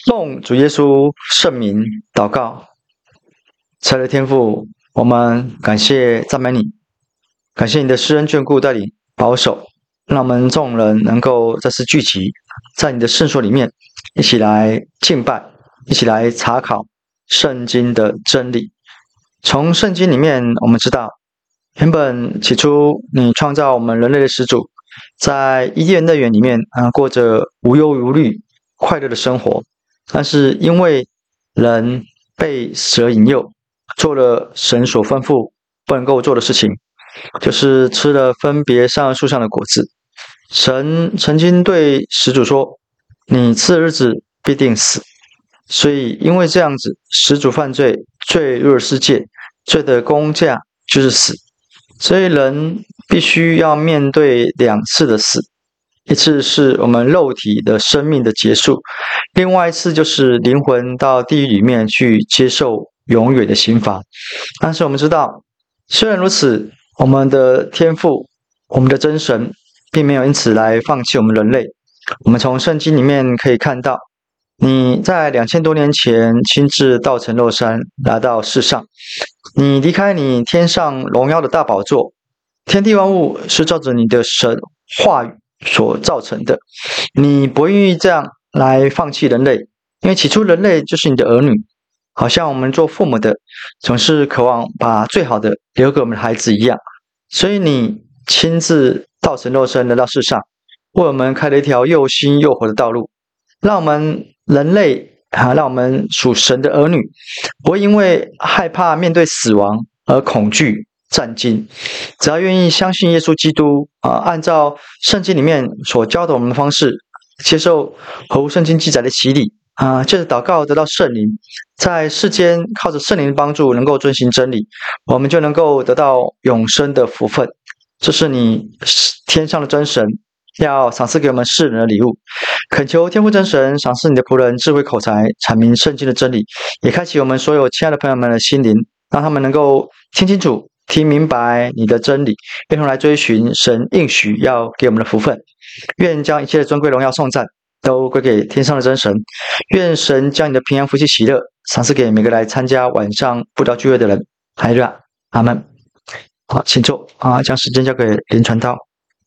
奉主耶稣圣名祷告，慈爱的天父，我们感谢赞美你，感谢你的施恩眷顾带领保守，让我们众人能够再次聚集在你的圣所里面，一起来敬拜，一起来查考圣经的真理。从圣经里面我们知道，原本起初你创造我们人类的始祖，在伊甸乐园里面过着无忧无虑快乐的生活，但是因为人被蛇引诱，做了神所吩咐不能够做的事情，就是吃了分别善恶树上的果子。神曾经对始祖说，你吃的日子必定死。所以因为这样子，始祖犯罪，罪入了世界，罪的工价就是死。所以人必须要面对两次的死，一次是我们肉体的生命的结束，另外一次就是灵魂到地狱里面去接受永远的刑罚。但是我们知道，虽然如此，我们的天父，我们的真神并没有因此来放弃我们人类。我们从圣经里面可以看到，你在2000多年前亲自道成肉身来到世上，你离开你天上荣耀的大宝座，天地万物是照着你的神话语所造成的，你不愿意这样来放弃人类，因为起初人类就是你的儿女，好像我们做父母的总是渴望把最好的留给我们的孩子一样，所以你亲自道成肉身来到世上，为我们开了一条又新又活的道路，让我们人类让我们属神的儿女不会因为害怕面对死亡而恐惧战惊，只要愿意相信耶稣基督按照圣经里面所教导我们的方式，接受合乎圣经记载的洗礼借着祷告得到圣灵，在世间靠着圣灵的帮助能够遵行真理，我们就能够得到永生的福分。这是你天上的真神要赏赐给我们世人的礼物，恳求天父真神赏赐你的仆人智慧口才，阐明圣经的真理，也开启我们所有亲爱的朋友们的心灵，让他们能够听清楚听明白你的真理，一同来追寻神应许要给我们的福分。愿将一切的尊贵荣耀颂赞都归给天上的真神，愿神将你的平安福气喜乐赏赐给每个来参加晚上布道聚会的人。哈利路亚，阿们。好，请坐将时间交给林传道。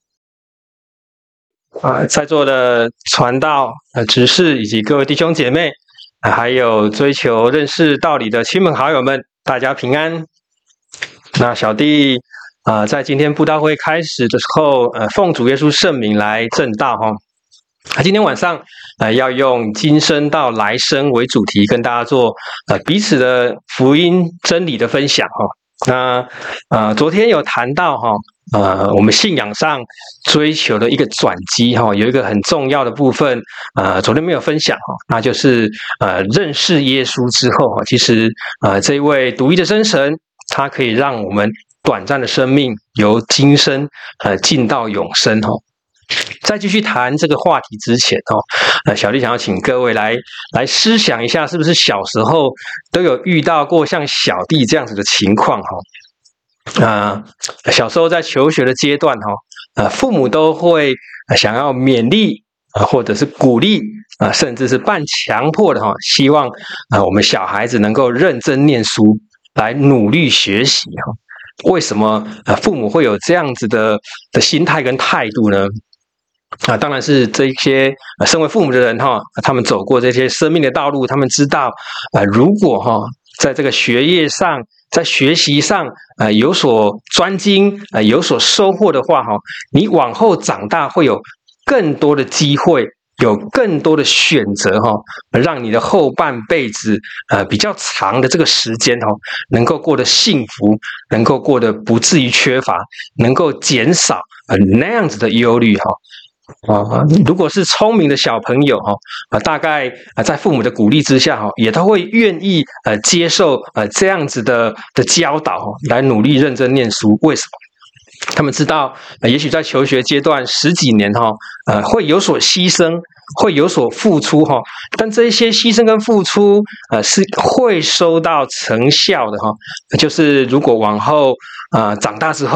在座的传道、执事以及各位弟兄姐妹，还有追求认识道理的亲朋好友们，大家平安。那小弟在今天布道会开始的时候，奉主耶稣圣名来证道今天晚上要用今生到来生为主题，跟大家做彼此的福音真理的分享那昨天有谈到我们信仰上追求的一个转机有一个很重要的部分昨天没有分享那就是认识耶稣之后其实这一位独一的真神，他可以让我们短暂的生命由今生进到永生在继续谈这个话题之前小弟想要请各位来思想一下，是不是小时候都有遇到过像小弟这样子的情况小时候在求学的阶段父母都会想要勉励或者是鼓励甚至是半强迫的希望我们小孩子能够认真念书，来努力学习为什么父母会有这样子的心态跟态度呢？当然是这些身为父母的人他们走过这些生命的道路，他们知道如果在这个学业上，在学习上有所专精有所收获的话你往后长大会有更多的机会，有更多的选择让你的后半辈子比较长的这个时间能够过得幸福，能够过得不至于缺乏，能够减少那样子的忧虑如果是聪明的小朋友大概在父母的鼓励之下也都会愿意接受这样子的教导来努力认真念书。为什么？他们知道也许在求学阶段10几年会有所牺牲，会有所付出但这些牺牲跟付出是会收到成效的就是如果往后长大之后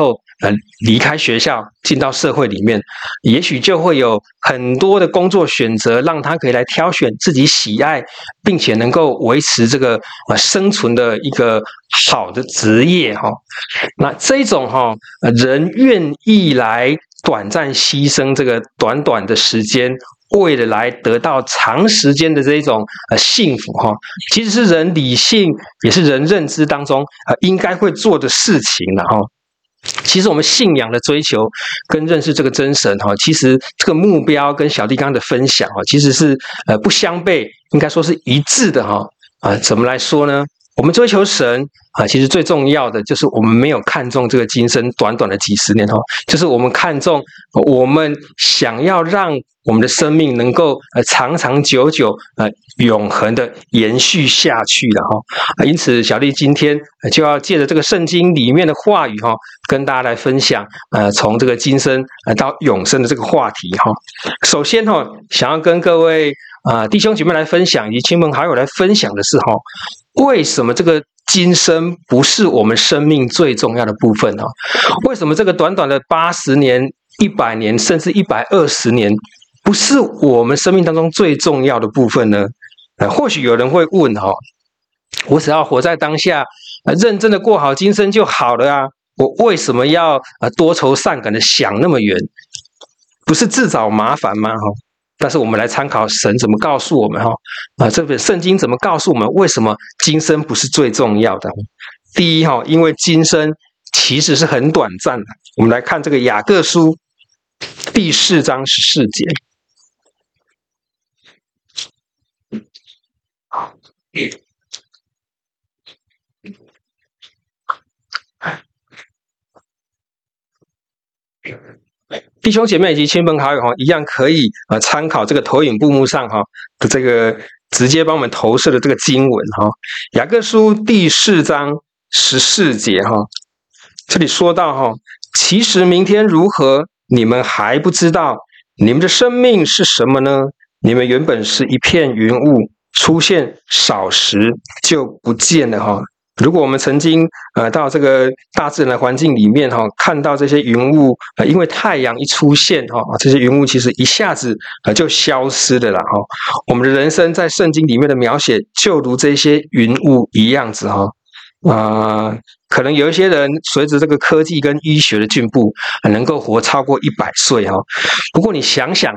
离开学校进到社会里面，也许就会有很多的工作选择，让他可以来挑选自己喜爱，并且能够维持这个生存的一个好的职业哈。那这种人愿意来短暂牺牲这个短短的时间，为了来得到长时间的这种幸福哈，其实是人理性也是人认知当中应该会做的事情了哈。其实我们信仰的追求跟认识这个真神哈，其实这个目标跟小弟刚刚的分享哈，其实是不相悖，应该说是一致的哈。怎么来说呢？我们追求神其实最重要的就是我们没有看重这个今生短短的几十年就是我们看重我们想要让我们的生命能够长长久久永恒的延续下去了因此小弟今天就要借着这个圣经里面的话语跟大家来分享从这个今生到永生的这个话题首先想要跟各位弟兄姐妹来分享，以及亲朋好友来分享的是为什么这个今生不是我们生命最重要的部分为什么这个短短的80年、100年，甚至120年，不是我们生命当中最重要的部分呢？或许有人会问我只要活在当下，认真的过好今生就好了啊！我为什么要多愁善感的想那么远？不是自找麻烦吗？但是我们来参考神怎么告诉我们这本圣经怎么告诉我们为什么今生不是最重要的。第一因为今生其实是很短暂的。我们来看这个雅各书第4章14节。弟兄姐妹以及亲朋好友一样可以参考这个投影布幕上的这个直接帮我们投射的这个经文雅各书第4章14节这里说到其实明天如何你们还不知道，你们的生命是什么呢？你们原本是一片云雾，出现少时就不见了如果我们曾经到这个大自然的环境里面看到这些云雾因为太阳一出现这些云雾其实一下子就消失了啦我们的人生在圣经里面的描写就如这些云雾一样子可能有一些人随着这个科技跟医学的进步能够活超过100岁不过你想想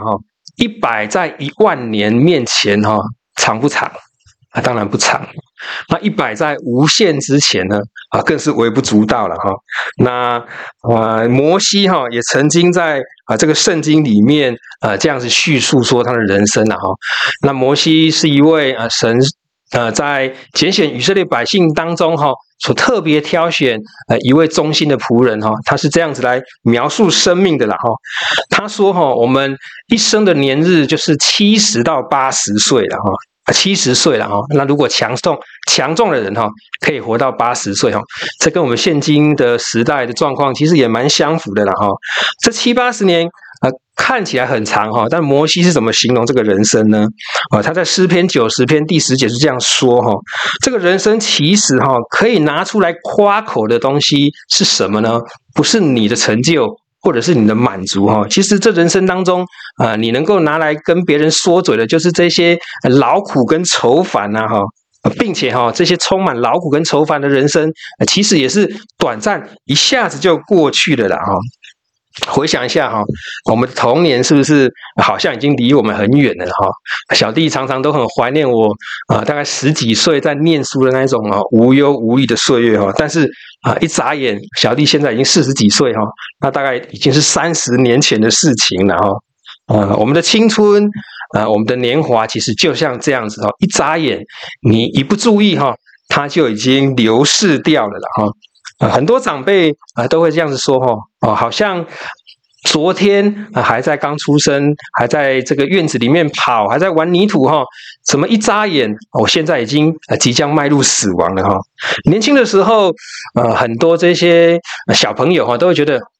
100在10000年面前长不长？当然不长。那100在无限之前呢更是微不足道了那摩西也曾经在这个圣经里面这样子叙述说他的人生那摩西是一位神在拣选以色列百姓当中所特别挑选一位忠心的仆人他是这样子来描述生命的啦他说我们一生的年日就是70到80岁了70岁了那如果强壮的人可以活到80岁这跟我们现今的时代的状况其实也蛮相符的啦这70-80年看起来很长但摩西是怎么形容这个人生呢？他在诗篇90篇第10节是这样说这个人生其实可以拿出来夸口的东西是什么呢？不是你的成就或者是你的满足其实这人生当中你能够拿来跟别人说嘴的就是这些劳苦跟愁烦并且这些充满劳苦跟愁烦的人生其实也是短暂一下子就过去了啦回想一下我们的童年是不是好像已经离我们很远了小弟常常都很怀念我大概10几岁在念书的那种无忧无虑的岁月但是一眨眼小弟现在已经40几岁那大概已经是30年前的事情了我们的青春我们的年华其实就像这样子一眨眼你一不注意它就已经流逝掉了很多长辈都会这样子说好像昨天还在刚出生，还在这个院子里面跑，还在玩泥土怎么一眨眼我现在已经即将迈入死亡了年轻的时候很多这些小朋友都会觉得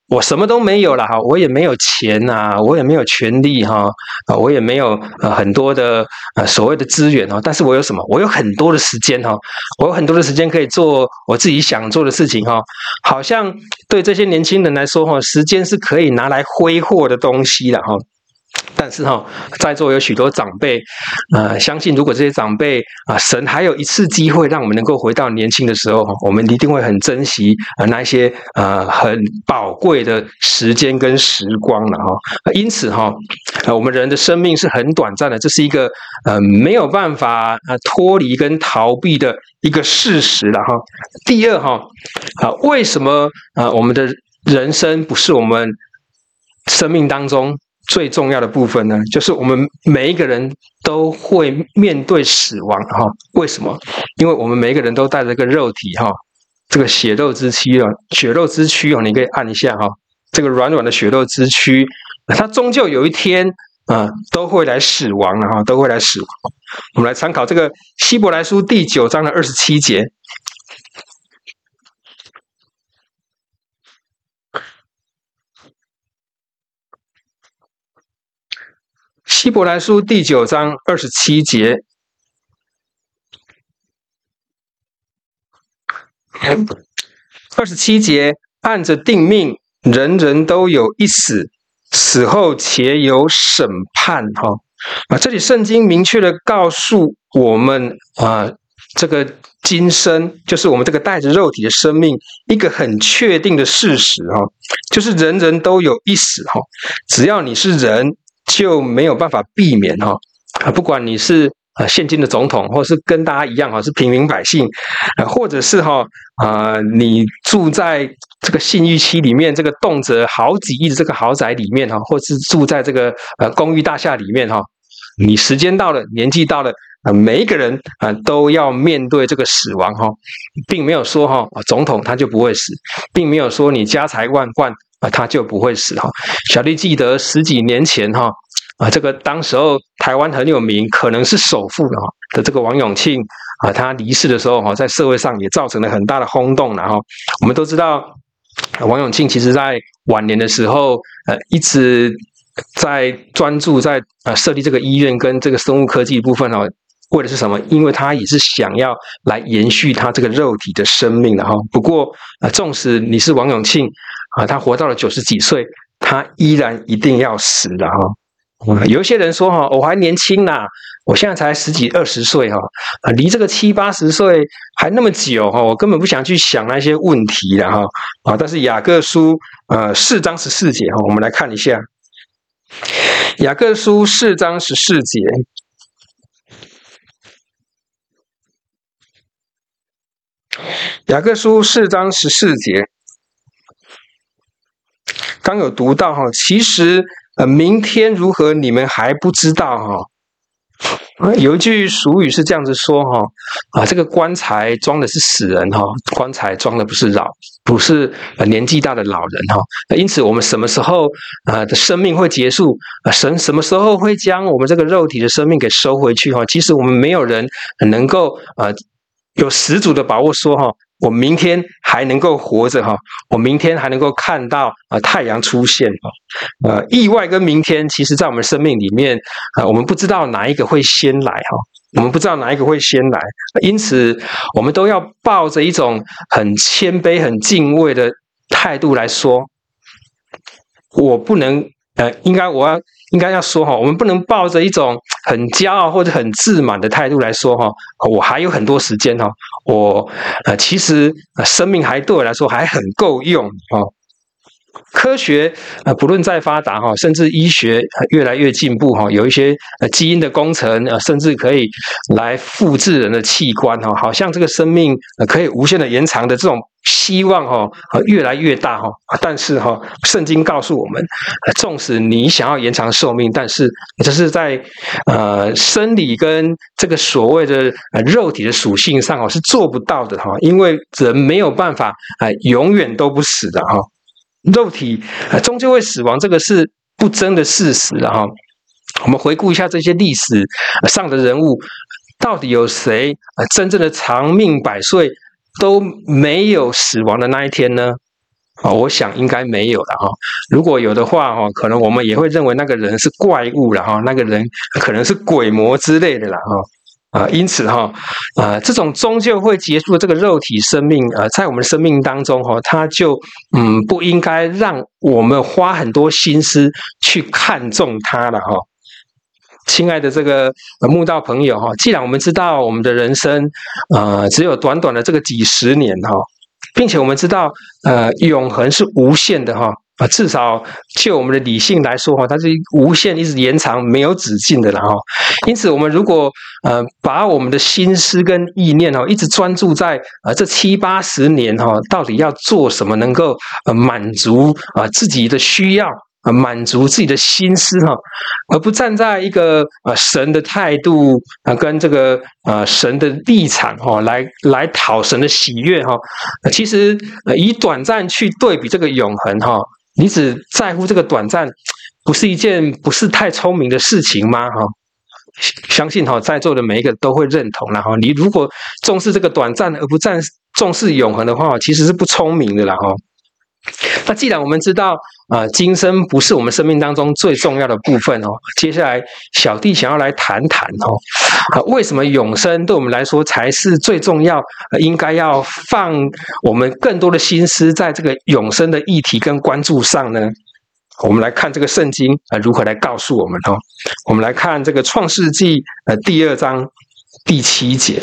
我什么都没有了哈，我也没有钱啊，我也没有权利哈，我也没有很多的所谓的资源哈，但是我有什么？我有很多的时间哈，我有很多的时间可以做我自己想做的事情哈。好像对这些年轻人来说哈，时间是可以拿来挥霍的东西了哈。但是在座有许多长辈，相信如果这些长辈神还有一次机会让我们能够回到年轻的时候，我们一定会很珍惜那一些很宝贵的时间跟时光了哈。因此我们人的生命是很短暂的，这是一个没有办法脱离跟逃避的一个事实了哈。第二为什么我们的人生不是我们生命当中最重要的部分呢？就是我们每一个人都会面对死亡哈。为什么？因为我们每一个人都带着一个肉体哈，这个血肉之躯血肉之躯你可以按一下哈，这个软软的血肉之躯，它终究有一天都会来死亡了哈，都会来死亡。我们来参考这个希伯来书第9章的27节。希伯来书第9章27节，27节，按着定命，人人都有一死，死后且有审判这里圣经明确的告诉我们这个今生就是我们这个带着肉体的生命一个很确定的事实就是人人都有一死只要你是人，就没有办法避免不管你是现今的总统，或是跟大家一样是平民百姓，或者是你住在这个信义区里面这个动辄好几亿的这个豪宅里面或是住在这个公寓大厦里面你时间到了，年纪到了，每一个人都要面对这个死亡并没有说总统他就不会死，并没有说你家财万贯他就不会死小弟记得10几年前这个当时候台湾很有名，可能是首富的这个王永庆他离世的时候在社会上也造成了很大的轰动了我们都知道王永庆其实在晚年的时候一直在专注在设立这个医院跟这个生物科技部分为的是什么？因为他也是想要来延续他这个肉体的生命的不过纵使你是王永庆他活到了90几岁，他依然一定要死的有一些人说我还年轻啦，我现在才10几20岁离这个70、80岁还那么久我根本不想去想那些问题了但是雅各书4章14节我们来看一下雅各书4章14节。雅各书4章14节，刚有读到其实明天如何你们还不知道有一句俗语是这样子说这个棺材装的是死人棺材装的不是年纪大的老人因此我们什么时候的生命会结束，神什么时候会将我们这个肉体的生命给收回去其实我们没有人能够有十足的把握说我明天还能够活着我明天还能够看到太阳出现意外跟明天其实在我们生命里面我们不知道哪一个会先来我们不知道哪一个会先来，因此我们都要抱着一种很谦卑很敬畏的态度来说，我不能应该要说我们不能抱着一种很骄傲或者很自满的态度来说我还有很多时间我其实生命还对我来说还很够用科学不论再发达甚至医学越来越进步有一些基因的工程甚至可以来复制人的器官好像这个生命可以无限的延长的这种希望越来越大但是圣经告诉我们纵使你想要延长寿命，但是这是在生理跟这个所谓的肉体的属性上是做不到的因为人没有办法永远都不死的肉体终究会死亡，这个是不争的事实我们回顾一下这些历史上的人物，到底有谁真正的长命百岁都没有死亡的那一天呢？ 我想应该没有了哈。如果有的话哈，可能我们也会认为那个人是怪物了哈，那个人可能是鬼魔之类的啦哈。因此哈，这种终究会结束的这个肉体生命，在我们的生命当中哈，它就不应该让我们花很多心思去看重它了哈。亲爱的这个慕道朋友哈，既然我们知道我们的人生只有短短的这个几十年哈，并且我们知道永恒是无限的哈，至少就我们的理性来说哈，它是无限一直延长没有止境的了哈。因此我们如果把我们的心思跟意念一直专注在这70、80年到底要做什么能够满足自己的需要，满足自己的心思而不站在一个神的态度跟这个神的立场来讨神的喜悦其实以短暂去对比这个永恒你只在乎这个短暂，不是一件不是太聪明的事情吗？相信在座的每一个都会认同啦你如果重视这个短暂而不重视永恒的话，其实是不聪明的啦那既然我们知道今生不是我们生命当中最重要的部分接下来小弟想要来谈谈为什么永生对我们来说才是最重要，应该要放我们更多的心思在这个永生的议题跟关注上呢？我们来看这个圣经如何来告诉我们我们来看这个创世纪第2章第7节。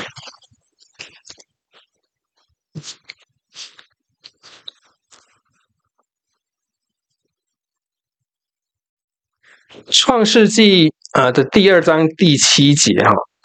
创世纪的第2章第7节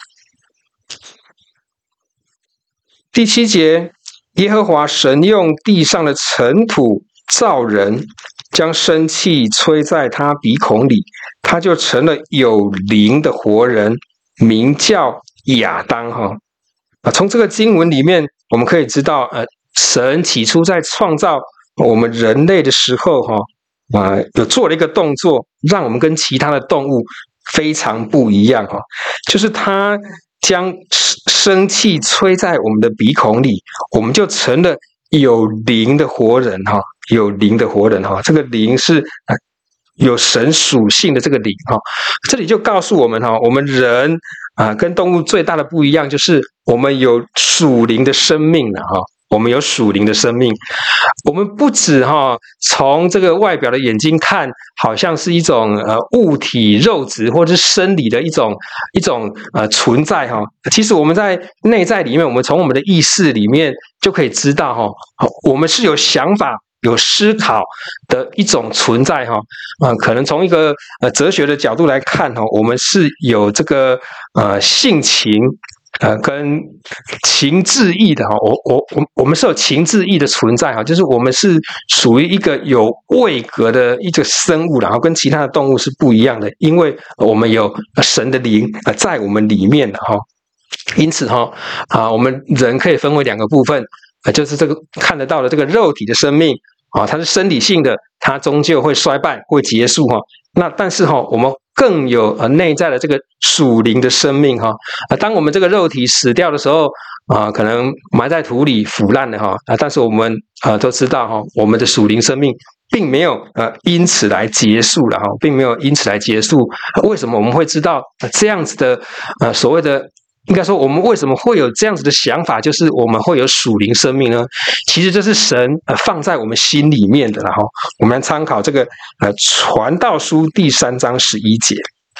第7节，耶和华神用地上的尘土造人，将生气吹在他鼻孔里，他就成了有灵的活人，名叫亚当从这个经文里面我们可以知道神起初在创造我们人类的时候有做了一个动作，让我们跟其他的动物非常不一样就是他将生气吹在我们的鼻孔里，我们就成了有灵的活人有灵的活人这个灵是有神属性的这个灵这里就告诉我们我们人跟动物最大的不一样就是我们有属灵的生命了我们有属灵的生命，我们不止从这个外表的眼睛看，好像是一种物体肉质或者是生理的一种存在其实我们在内在里面，我们从我们的意识里面就可以知道我们是有想法、有思考的一种存在可能从一个哲学的角度来看我们是有这个性情。跟情志意的我们是有情志意的存在就是我们是属于一个有位格的一个生物，然后跟其他的动物是不一样的，因为我们有神的灵在我们里面的因此我们人可以分为2个部分，就是这个看得到的这个肉体的生命它是生理性的，它终究会衰败会结束那但是我们更有内在的这个属灵的生命当我们这个肉体死掉的时候可能埋在土里腐烂了但是我们都知道我们的属灵生命并没有因此来结束了并没有因此来结束。为什么我们会知道这样子的所谓的应该说我们为什么会有这样子的想法，就是我们会有属灵生命呢？其实这是神放在我们心里面的我们来参考这个传道书第3章11节。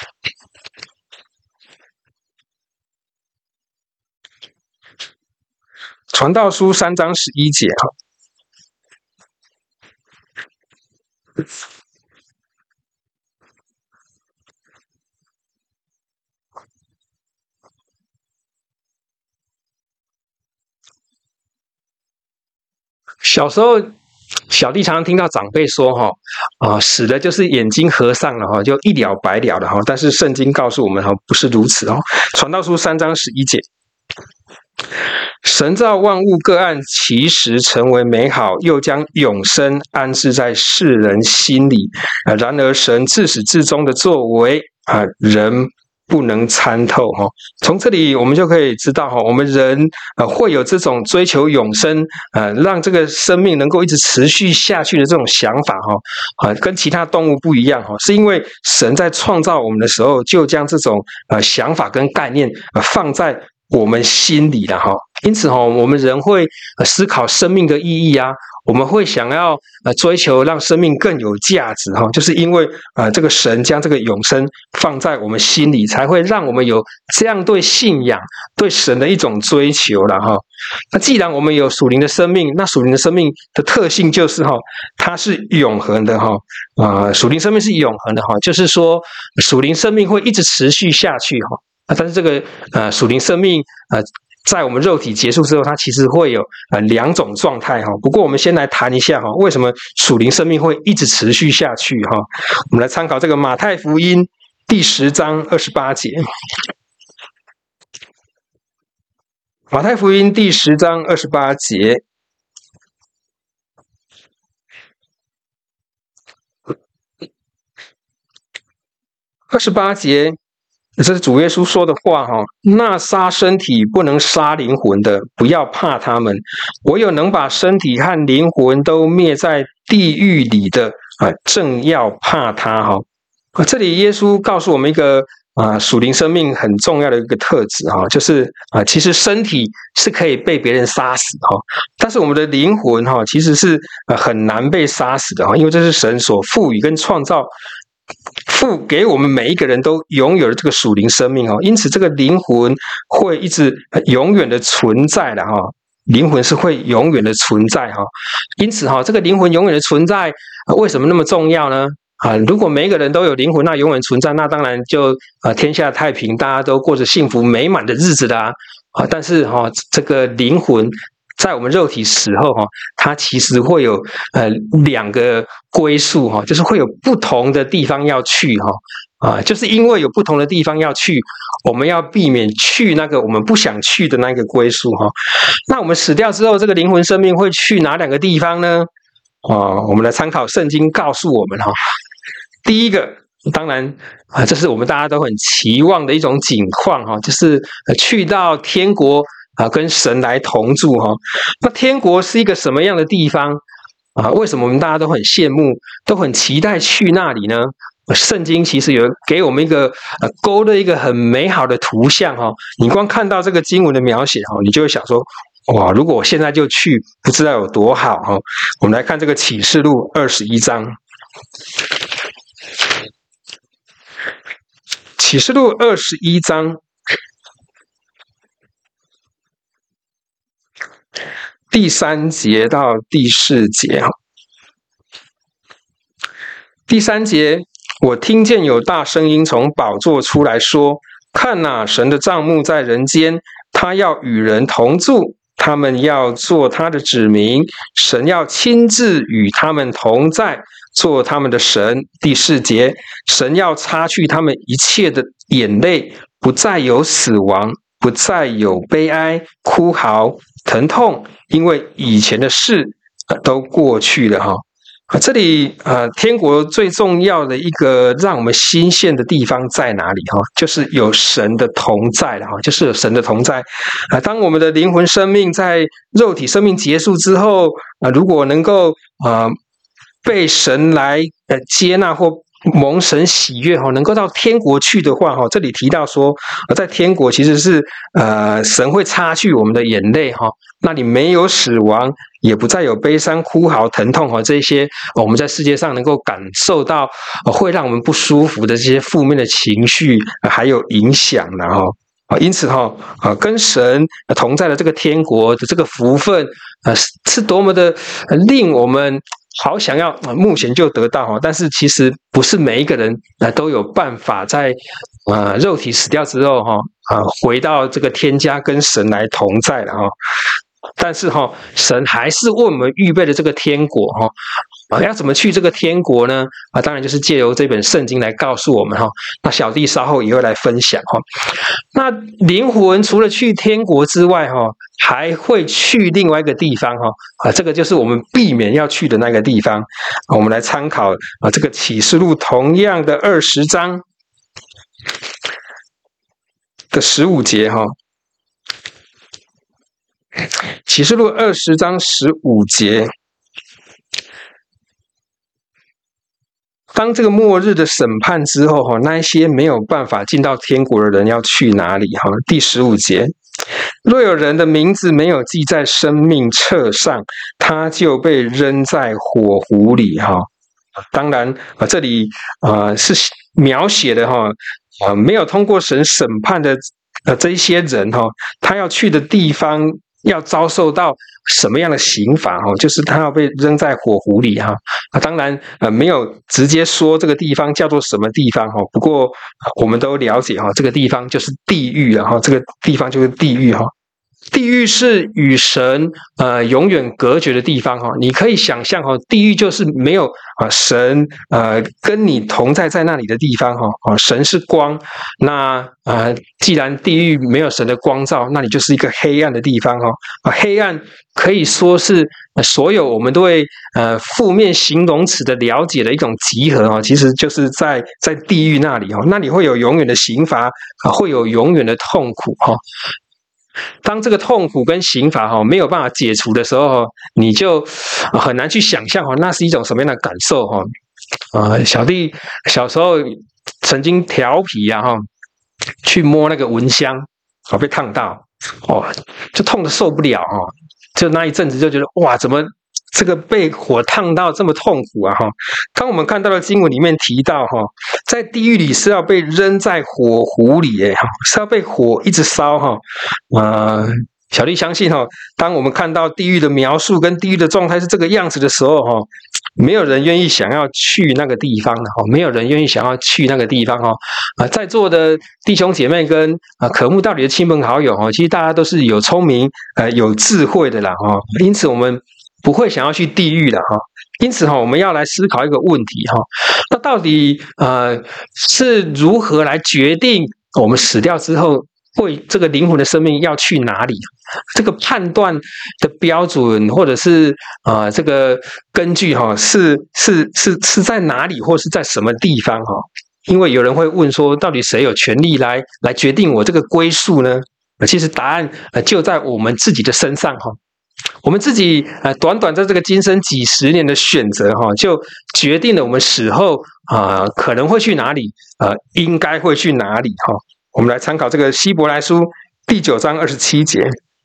传道书3章11节小时候小弟常常听到长辈说死了就是眼睛合上了就一了百了的但是圣经告诉我们不是如此传道书3章11节，神造万物各按其时成为美好，又将永生安置在世人心里然而神自始至终的作为人不能参透哈。从这里我们就可以知道哈，我们人会有这种追求永生让这个生命能够一直持续下去的这种想法哈跟其他动物不一样哈，是因为神在创造我们的时候就将这种想法跟概念放在我们心里了哈。因此哈，我们人会思考生命的意义啊，我们会想要追求让生命更有价值哈，就是因为这个神将这个永生放在我们心里，才会让我们有这样对信仰、对神的一种追求了哈。那既然我们有属灵的生命，那属灵的生命的特性就是哈，它是永恒的哈。属灵生命是永恒的哈，就是说属灵生命会一直持续下去哈。但是这个属灵生命在我们肉体结束之后，它其实会有两种状态哈。不过我们先来谈一下哈，为什么属灵生命会一直持续下去哈？我们来参考这个马太福音第10章28节。马太福音第10章28节。28节。这是主耶稣说的话哈，那杀身体不能杀灵魂的，不要怕他们；唯有能把身体和灵魂都灭在地狱里的正要怕他哈。这里耶稣告诉我们一个属灵生命很重要的一个特质哈，就是其实身体是可以被别人杀死哈，但是我们的灵魂哈其实是很难被杀死的哈，因为这是神所赋予跟创造。赋给我们每一个人都拥有了这个属灵生命哦，因此这个灵魂会一直永远的存在的哈，灵魂是会永远的存在哈，因此哈，这个灵魂永远的存在为什么那么重要呢？如果每一个人都有灵魂，那永远存在，那当然就天下太平，大家都过着幸福美满的日子啦但是哈，这个灵魂。在我们肉体死后哈，它其实会有2个归宿哈，就是会有不同的地方要去哈就是因为有不同的地方要去，我们要避免去那个我们不想去的那个归宿哈。那我们死掉之后，这个灵魂生命会去哪2个地方呢？我们来参考圣经告诉我们哈。第一个，当然这是我们大家都很期望的一种景况哈，就是去到天国。跟神来同住哈，那天国是一个什么样的地方为什么我们大家都很羡慕，都很期待去那里呢？圣经其实有给我们一个勾勒一个很美好的图像哈，你光看到这个经文的描写哈，你就会想说，哇，如果我现在就去，不知道有多好哈。我们来看这个启示录21章，启示录21章。第3节到第4节第3节，我听见有大声音从宝座出来说：“看哪，神的帐幕在人间，他要与人同住，他们要做他的子民，神要亲自与他们同在，做他们的神。”第4节，神要擦去他们一切的眼泪，不再有死亡，不再有悲哀、哭嚎、疼痛，因为以前的事都过去了哈。这里天国最重要的一个让我们欣羡的地方在哪里哈？就是有神的同在了哈，就是有神的同在当我们的灵魂生命在肉体生命结束之后如果能够被神来接纳或蒙神喜悦能够到天国去的话这里提到说在天国其实是神会擦去我们的眼泪那里没有死亡，也不再有悲伤、哭嚎、疼痛这些我们在世界上能够感受到会让我们不舒服的这些负面的情绪还有影响了因此跟神同在的这个天国的这个福分是多么的令我们好想要目前就得到但是其实不是每一个人都有办法在肉体死掉之后回到这个天家跟神来同在了但是神还是为我们预备了这个天国要怎么去这个天国呢当然就是借由这本圣经来告诉我们那小弟稍后也会来分享那灵魂除了去天国之外还会去另外一个地方这个就是我们避免要去的那个地方我们来参考这个启示录同样的20章的15节哈，启示录20章15节。当这个末日的审判之后，那一些没有办法进到天国的人要去哪里？第15节，若有人的名字没有记在生命册上，他就被扔在火湖里。当然这里是描写的没有通过神审判的这一些人他要去的地方要遭受到什么样的刑罚就是他要被扔在火湖里当然没有直接说这个地方叫做什么地方不过我们都了解这个地方就是地狱这个地方就是地狱地狱是与神永远隔绝的地方你可以想象地狱就是没有神跟你同在那里的地方神是光，那既然地狱没有神的光照，那你就是一个黑暗的地方黑暗可以说是所有我们对负面形容词的了解的一种集合其实就是在地狱那里那里会有永远的刑罚会有永远的痛苦当这个痛苦跟刑罚没有办法解除的时候你就很难去想象那是一种什么样的感受小弟小时候曾经调皮去摸那个蚊香被烫到就痛得受不了就那一阵子就觉得哇，怎么这个被火烫到这么痛苦当我们看到的经文里面提到在地狱里是要被扔在火湖里是要被火一直烧小弟相信当我们看到地狱的描述跟地狱的状态是这个样子的时候没有人愿意想要去那个地方的没有人愿意想要去那个地方在座的弟兄姐妹跟渴慕道理的亲朋好友其实大家都是有聪明有智慧的啦因此我们不会想要去地狱的因此我们要来思考一个问题那到底是如何来决定我们死掉之后会这个灵魂的生命要去哪里？这个判断的标准或者是这个根据是在哪里或是在什么地方因为有人会问说，到底谁有权利来决定我这个归宿呢？其实答案就在我们自己的身上我们自己短短在这个今生几十年的选择就决定了我们死后可能会去哪里应该会去哪里我们来参考这个希伯来书第9章27节。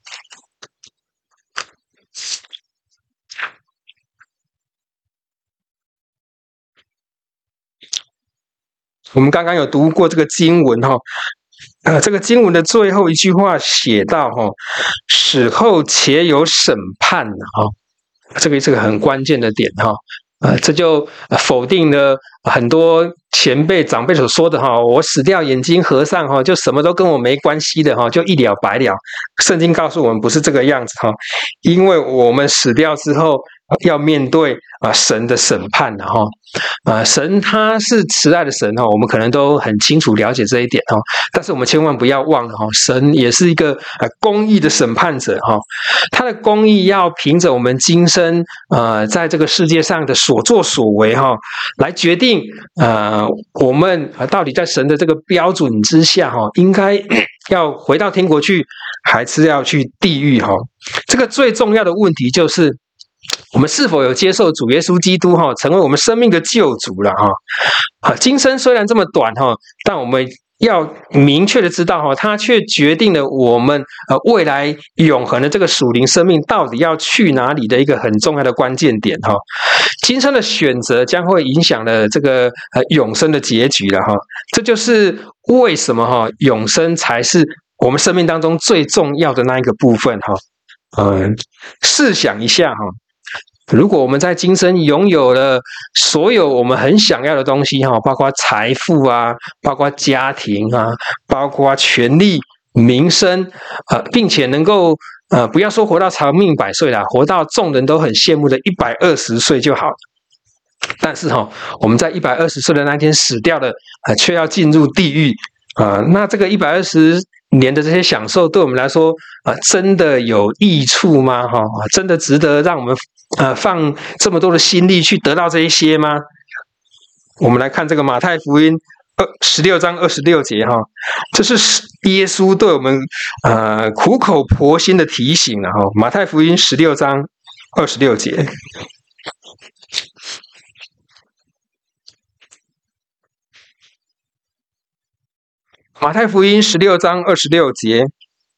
我们刚刚有读过这个经文这个经文的最后一句话写到死后且有审判这个很关键的点这就否定了很多前辈长辈所说的我死掉眼睛合上就什么都跟我没关系的就一了百了。圣经告诉我们不是这个样子因为我们死掉之后要面对神的审判神他是慈爱的神我们可能都很清楚了解这一点但是我们千万不要忘了神也是一个公义的审判者他的公义要凭着我们今生在这个世界上的所作所为来决定我们到底在神的这个标准之下应该要回到天国去还是要去地狱这个最重要的问题就是我们是否有接受主耶稣基督成为我们生命的救主了今生虽然这么短但我们要明确的知道他却决定了我们未来永恒的这个属灵生命到底要去哪里的一个很重要的关键点今生的选择将会影响了这个永生的结局了这就是为什么永生才是我们生命当中最重要的那一个部分试想一下如果我们在今生拥有了所有我们很想要的东西包括财富包括家庭包括权力名声并且能够不要说活到长命百岁啦，活到众人都很羡慕的120岁就好了。但是我们在120岁的那天死掉了却要进入地狱那这个120年的这些享受对我们来说真的有益处吗真的值得让我们放这么多的心力去得到这一些吗？我们来看这个马太福音 16章26节哈，这是耶稣对我们苦口婆心的提醒了哈。马太福音16章26节。马太福音16章26节，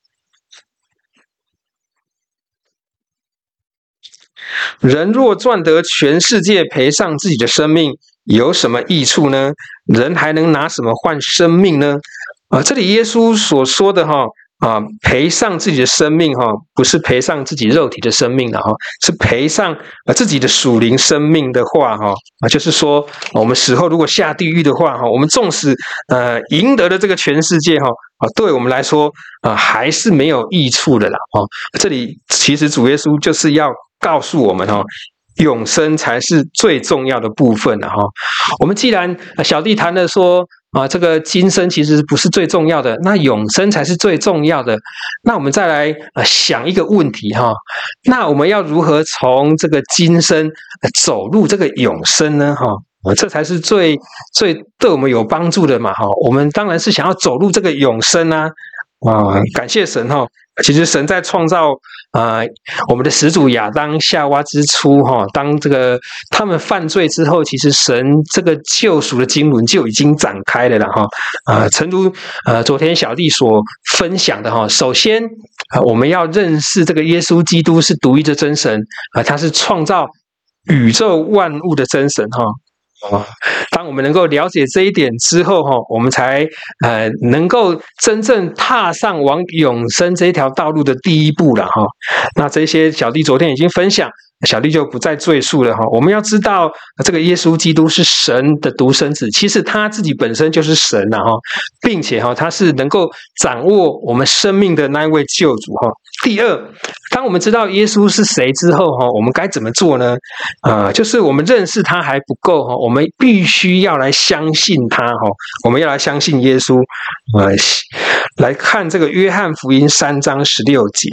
人若赚得全世界，赔上自己的生命，有什么益处呢？人还能拿什么换生命呢？这里耶稣所说的赔上自己的生命不是赔上自己肉体的生命了是赔上自己的属灵生命的话就是说我们死后如果下地狱的话我们纵使赢得了这个全世界对我们来说还是没有益处的啦这里其实主耶稣就是要告诉我们永生才是最重要的部分了我们既然小弟谈了说这个今生其实不是最重要的，那永生才是最重要的。那我们再来想一个问题那我们要如何从这个今生走入这个永生呢这才是最对我们有帮助的嘛我们当然是想要走入这个永生啊感谢神其实神在创造我们的始祖亚当夏娃之初当这个他们犯罪之后，其实神这个救赎的经纶就已经展开了诚如昨天小弟所分享的首先我们要认识这个耶稣基督是独一的真神他是创造宇宙万物的真神当我们能够了解这一点之后我们才能够真正踏上往永生这一条道路的第一步了那这些小弟昨天已经分享，小弟就不再赘述了我们要知道这个耶稣基督是神的独生子，其实他自己本身就是神并且他是能够掌握我们生命的那一位救主第二，当我们知道耶稣是谁之后我们该怎么做呢就是我们认识他还不够我们必须要来相信他我们要来相信耶稣来看这个约翰福音3章16节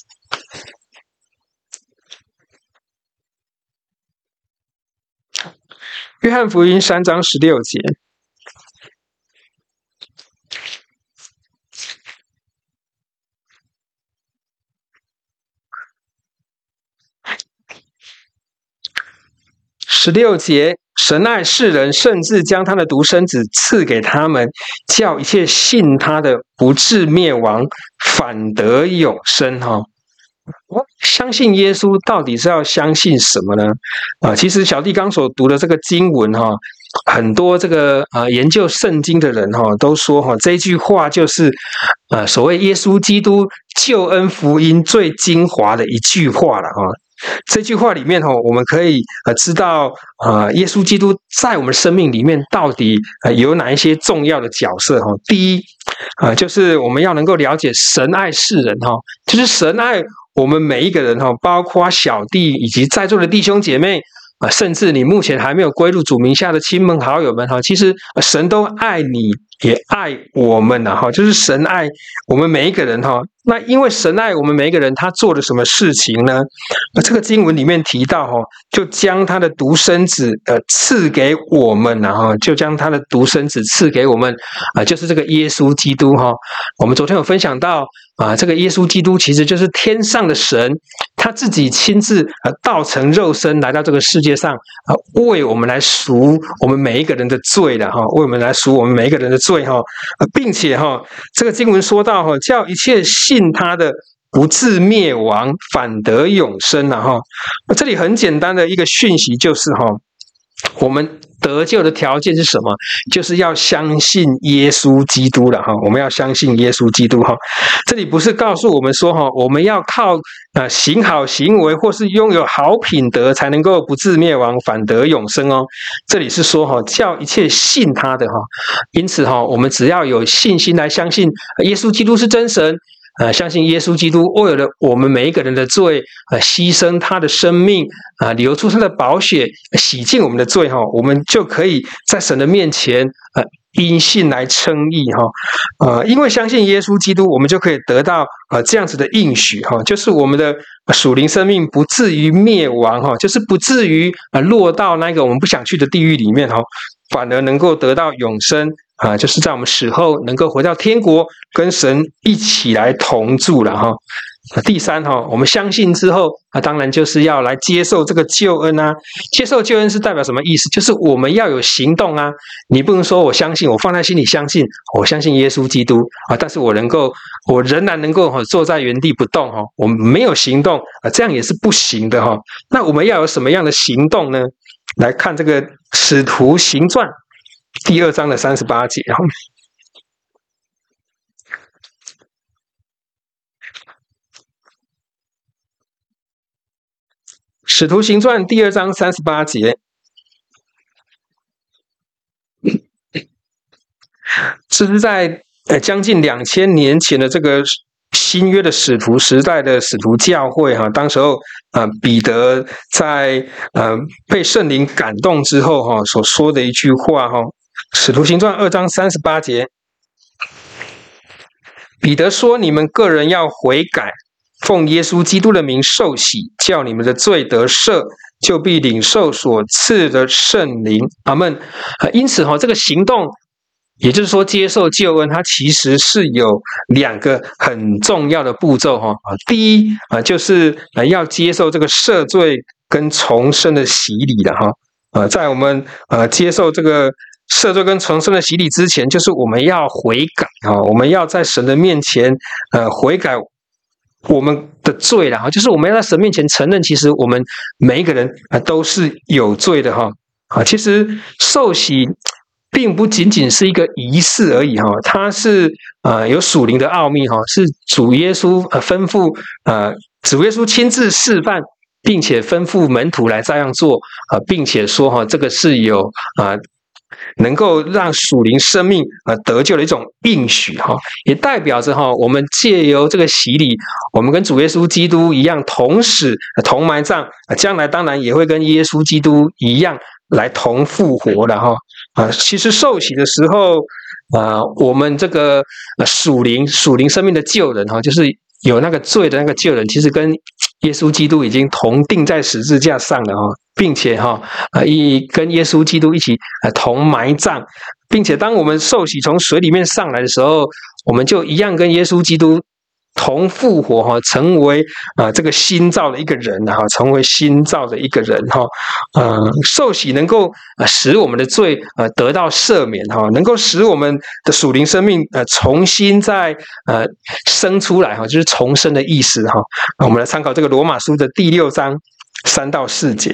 约翰福音3章16节，16节，神爱世人，甚至将他的独生子赐给他们，叫一切信他的不至灭亡，反得永生相信耶稣到底是要相信什么呢？其实小弟刚所读的这个经文很多这个研究圣经的人都说这一句话就是所谓耶稣基督救恩福音最精华的一句话了这句话里面我们可以知道耶稣基督在我们生命里面到底有哪一些重要的角色第一就是我们要能够了解神爱世人就是神爱我们每一个人包括小弟以及在座的弟兄姐妹甚至你目前还没有归入主名下的亲朋好友们其实神都爱你也爱我们就是神爱我们每一个人那因为神爱我们每一个人，他做了什么事情呢？这个经文里面提到就将他的独生子赐给我们就将他的独生子赐给我们就是这个耶稣基督我们昨天有分享到这个耶稣基督其实就是天上的神，他自己亲自道成肉身来到这个世界上为我们来赎我们每一个人的罪的为我们来赎我们每一个人的罪并且这个经文说到叫一切信他的不至灭亡，反得永生这里很简单的一个讯息就是我们得救的条件是什么？就是要相信耶稣基督了我们要相信耶稣基督这里不是告诉我们说我们要靠行好行为或是拥有好品德才能够不至灭亡，反得永生这里是说叫一切信他的因此我们只要有信心来相信耶稣基督是真神相信耶稣基督为了我们每一个人的罪牺牲他的生命流出他的宝血洗净我们的罪我们就可以在神的面前因信来称义因为相信耶稣基督我们就可以得到这样子的应许就是我们的属灵生命不至于灭亡就是不至于落到那个我们不想去的地狱里面反而能够得到永生啊，就是在我们死后能够回到天国，跟神一起来同住了哈。第三我们相信之后当然就是要来接受这个救恩啊。接受救恩是代表什么意思？就是我们要有行动啊。你不能说我相信，我放在心里相信，我相信耶稣基督但是我仍然能够坐在原地不动我没有行动这样也是不行的那我们要有什么样的行动呢？来看这个使徒行传第2章的38节使徒行传第2章38节，这是在将近2000年前的这个新约的使徒时代的使徒教会当时候彼得在被圣灵感动之后所说的一句话使徒行传2章38节，彼得说：“你们个人要悔改，奉耶稣基督的名受洗，叫你们的罪得赦，就必领受所赐的圣灵。”阿们。因此这个行动，也就是说接受救恩，它其实是有2个很重要的步骤第一就是要接受这个赦罪跟重生的洗礼的在我们接受这个赦罪跟重生的洗礼之前，就是我们要悔改我们要在神的面前悔改我们的罪啦就是我们要在神面前承认，其实我们每一个人都是有罪的其实受洗并不仅仅是一个仪式而已它是有属灵的奥秘是主耶稣吩咐主耶稣亲自示范，并且吩咐门徒来这样做并且说这个是有能够让属灵生命得救的一种应许也代表着我们借由这个洗礼，我们跟主耶稣基督一样同死同埋葬，将来当然也会跟耶稣基督一样来同复活的其实受洗的时候我们这个属灵生命的救人就是有那个罪的那个救人，其实跟耶稣基督已经同钉在十字架上了并且跟耶稣基督一起同埋葬，并且当我们受洗从水里面上来的时候，我们就一样跟耶稣基督同复活成为这个新造的一个人成为新造的一个人受洗能够使我们的罪得到赦免能够使我们的属灵生命重新再生出来就是重生的意思我们来参考这个罗马书的第6章3到4节。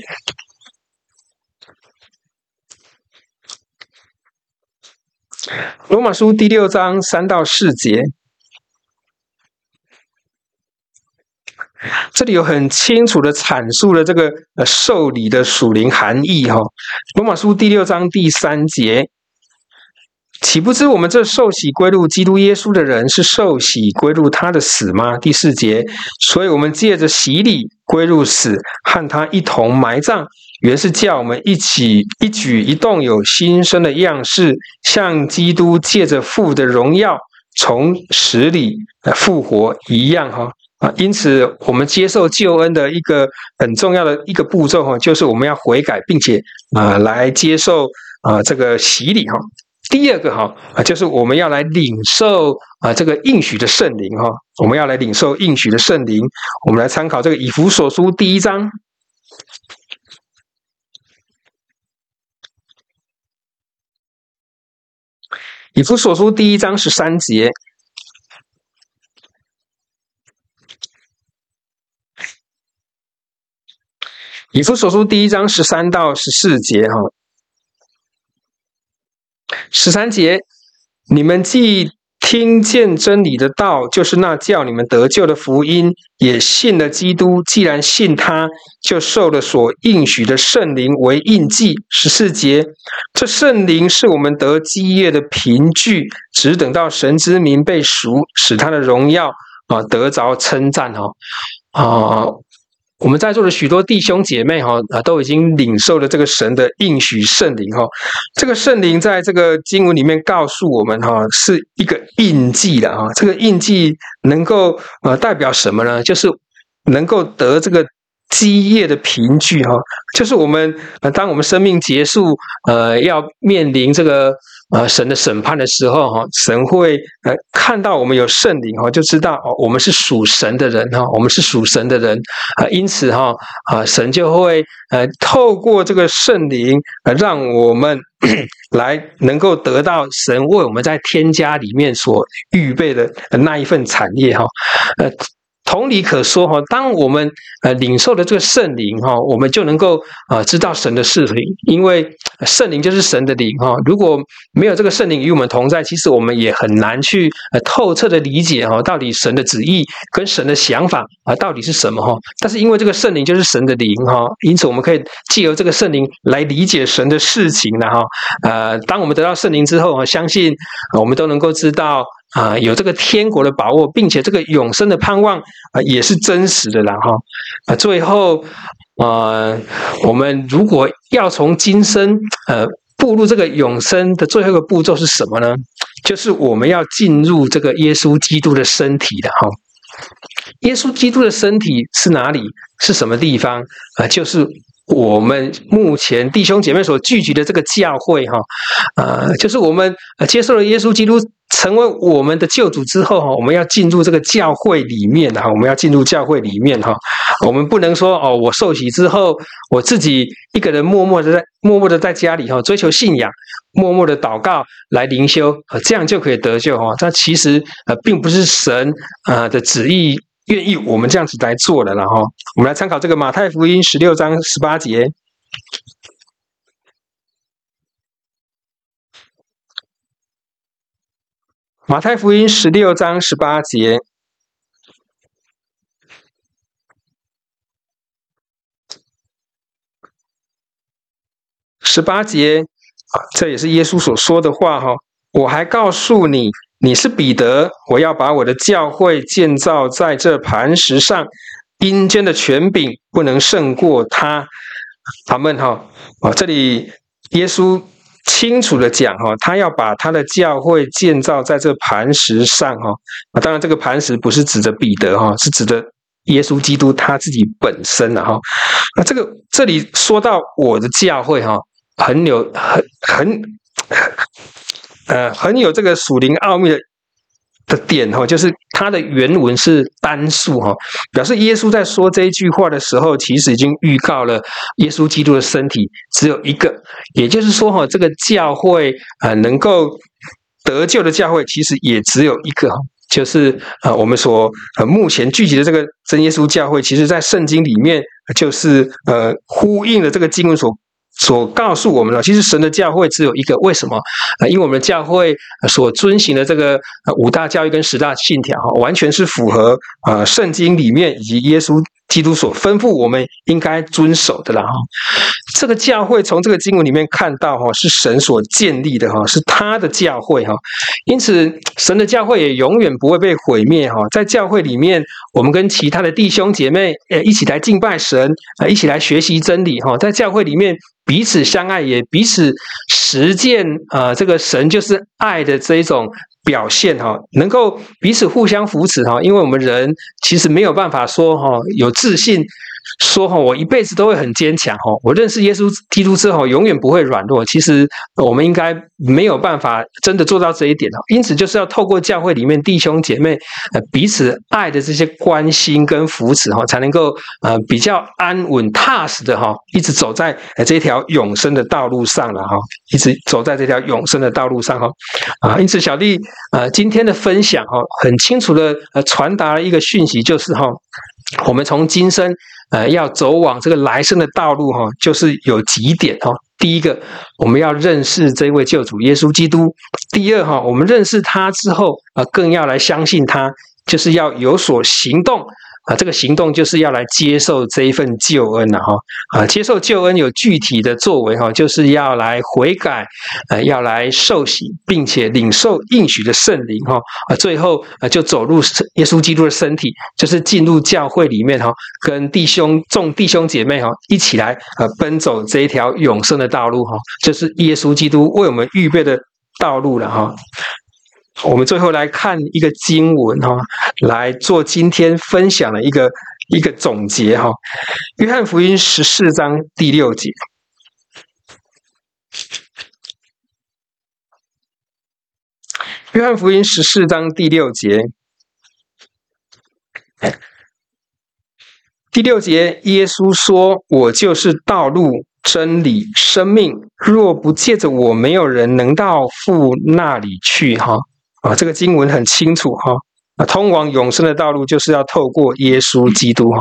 罗马书第6章3到4节，这里有很清楚的阐述了这个受礼的属灵含义罗马书第6章第3节，岂不知我们这受洗归入基督耶稣的人，是受洗归入他的死吗？第4节，所以我们借着洗礼归入死，和他一同埋葬，原是叫我们一举一动有新生的样式，像基督借着父的荣耀从死里复活一样因此我们接受救恩的一个很重要的一个步骤就是我们要悔改，并且来接受这个洗礼第二个就是我们要来领受这个应许的圣灵我们要来领受应许的圣灵。我们来参考这个以弗所书第1章。以弗所书第1章13节，以弗所书第1章13到14节13节，你们既听见真理的道，就是那叫你们得救的福音，也信了基督，既然信他，就受了所应许的圣灵为印记。14节，这圣灵是我们得基业的凭据，只等到神之名被赎，使他的荣耀得着称赞我们在座的许多弟兄姐妹都已经领受了这个神的应许圣灵这个圣灵在这个经文里面告诉我们是一个印记的这个印记能够代表什么呢？就是能够得这个基业的凭据哈，就是我们当我们生命结束，要面临这个神的审判的时候哈，神会看到我们有圣灵哈，就知道我们是属神的人哈，我们是属神的人因此哈神就会透过这个圣灵让我们来能够得到神为我们在天家里面所预备的那一份产业哈，同理可说哈，当我们领受了这个圣灵哈，我们就能够知道神的事情，因为圣灵就是神的灵哈。如果没有这个圣灵与我们同在，其实我们也很难去透彻的理解哈，到底神的旨意跟神的想法到底是什么哈。但是因为这个圣灵就是神的灵哈，因此我们可以借由这个圣灵来理解神的事情了哈。当我们得到圣灵之后相信我们都能够知道。有这个天国的把握，并且这个永生的盼望也是真实的啦哈。最后我们如果要从今生步入这个永生的最后一个步骤是什么呢？就是我们要进入这个耶稣基督的身体的哈。耶稣基督的身体是哪里？是什么地方？就是我们目前弟兄姐妹所聚集的这个教会哈，就是我们接受了耶稣基督成为我们的救主之后哈，我们要进入这个教会里面哈，我们要进入教会里面哈，我们不能说我受洗之后我自己一个人默默的在家里哈追求信仰，默默的祷告来灵修，这样就可以得救哈。这其实并不是神的旨意。愿意我们这样子来做的了哈，我们来参考这个马太福音16章18节。马太福音16章18节。18节这也是耶稣所说的话哈。我还告诉你，你是彼得，我要把我的教会建造在这磐石上，阴间的权柄不能胜过他。阿们哈。这里耶稣清楚的讲哈，他要把他的教会建造在这磐石上哈。当然这个磐石不是指着彼得哈，是指的耶稣基督他自己本身了哈。这里说到我的教会哈，很有这个属灵奥秘的点哈，就是它的原文是单数哈，表示耶稣在说这一句话的时候，其实已经预告了耶稣基督的身体只有一个，也就是说哈，这个教会能够得救的教会其实也只有一个哈，就是我们所目前聚集的这个真耶稣教会，其实在圣经里面就是呼应了这个经文所告诉我们了，其实神的教会只有一个，为什么？因为我们的教会所遵行的这个5大教义跟10大信条，完全是符合圣经里面以及耶稣基督所吩咐我们应该遵守的啦。这个教会从这个经文里面看到是神所建立的，是他的教会，因此神的教会也永远不会被毁灭。在教会里面，我们跟其他的弟兄姐妹一起来敬拜神，一起来学习真理，在教会里面彼此相爱，也彼此实践这个神就是爱的这一种表现，能够彼此互相扶持，因为我们人其实没有办法说有自信说我一辈子都会很坚强，我认识耶稣基督之后永远不会软弱，其实我们应该没有办法真的做到这一点，因此就是要透过教会里面弟兄姐妹彼此爱的这些关心跟扶持，才能够比较安稳踏实的一直走在这条永生的道路上了，一直走在这条永生的道路上。因此小弟今天的分享很清楚的传达了一个讯息，就是我们从今生要走往这个来生的道路就是有几点。第一个，我们要认识这位救主耶稣基督；第二，我们认识他之后更要来相信他，就是要有所行动。这个行动就是要来接受这一份救恩了接受救恩有具体的作为就是要来悔改，要来受洗，并且领受应许的圣灵最后就走入耶稣基督的身体，就是进入教会里面跟众弟兄姐妹一起来奔走这一条永生的道路就是耶稣基督为我们预备的道路了我们最后来看一个经文来做今天分享的一一个总结哈。约翰福音14章第6节。约翰福音14章第6节。第6节，耶稣说：“我就是道路、真理、生命，若不借着我，没有人能到父那里去。”这个经文很清楚哈。通往永生的道路就是要透过耶稣基督哈。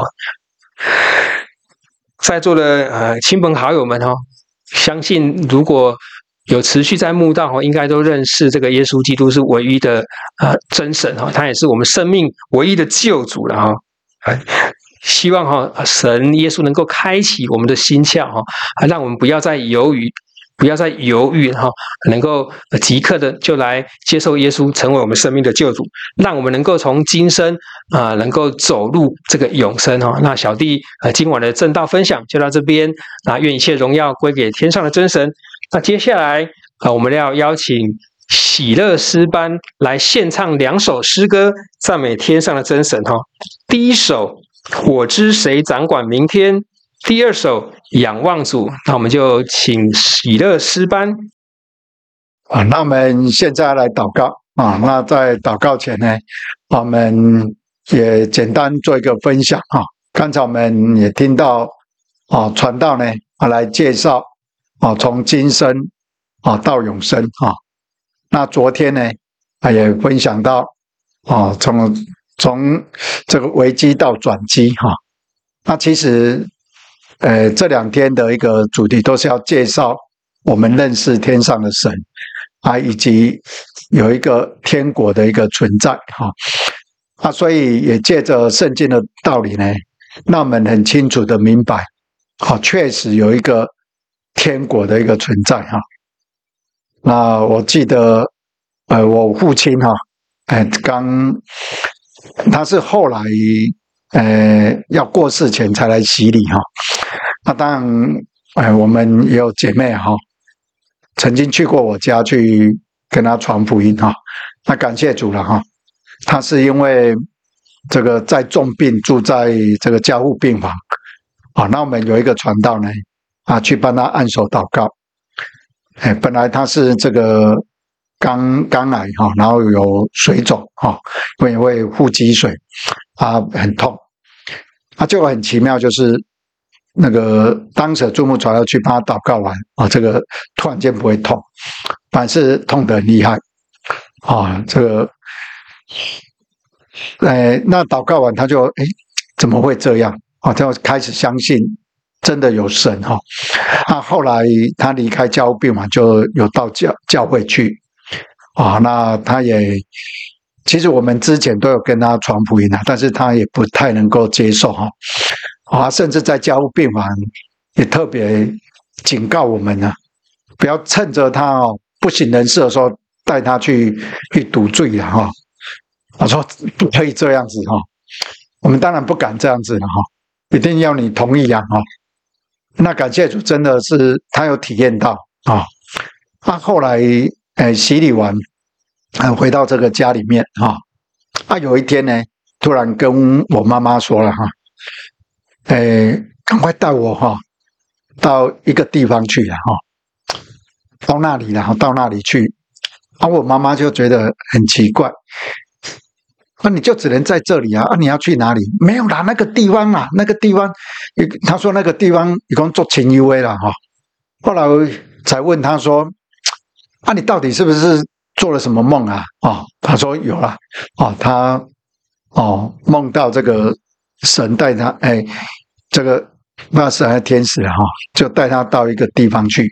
在座的亲朋好友们哈，相信如果有持续在慕道，应该都认识这个耶稣基督是唯一的真神哈，他也是我们生命唯一的救主了哈。希望神耶稣能够开启我们的心窍让我们不要再犹豫，能够即刻的就来接受耶稣成为我们生命的救主，让我们能够从今生能够走入这个永生那小弟今晚的正道分享就到这边，愿一切荣耀归给天上的真神。那接下来我们要邀请喜乐诗班来献唱2首诗歌赞美天上的真神第一首我知谁掌管明天，第2首仰望主。那我们就请喜乐诗班那我们现在来祷告那在祷告前呢，我们也简单做一个分享刚才我们也听到传道呢来介绍从今生到永生那昨天呢也分享到从这个危机到转机那其实这2天的一个主题都是要介绍我们认识天上的神以及有一个天国的一个存在所以也借着圣经的道理呢，让我们很清楚的明白确实有一个天国的一个存在那我记得我父亲他是后来要过世前才来洗礼那当然我们也有姐妹曾经去过我家去跟他传福音那感谢主了他是因为这个在重病住在这个加护病房那我们有一个传道呢去帮他按手祷告本来他是这个肝癌然后有水肿因为腹积水很痛就很奇妙，就是那个当时注目传要去帮他祷告完这个突然间不会痛，反而是痛得很厉害这个那祷告完他就怎么会这样他就开始相信真的有神后来他离开教会病房就有到教会去那他也其实我们之前都有跟他传福音但是他也不太能够接受甚至在教会病房也特别警告我们不要趁着他不省人事的时候带他去赌醉了我说不可以这样子我们当然不敢这样子了一定要你同意那感谢主，真的是他有体验到他后来洗礼完回到这个家里面有一天呢突然跟我妈妈说了赶快带我到一个地方去到那里去我妈妈就觉得很奇怪你就只能在这里你要去哪里？没有啦，那个地方他说那个地方一共做情优啦后来我才问他说你到底是不是做了什么梦他说有啦他梦到这个神带他这个不知道是还是天使就带他到一个地方去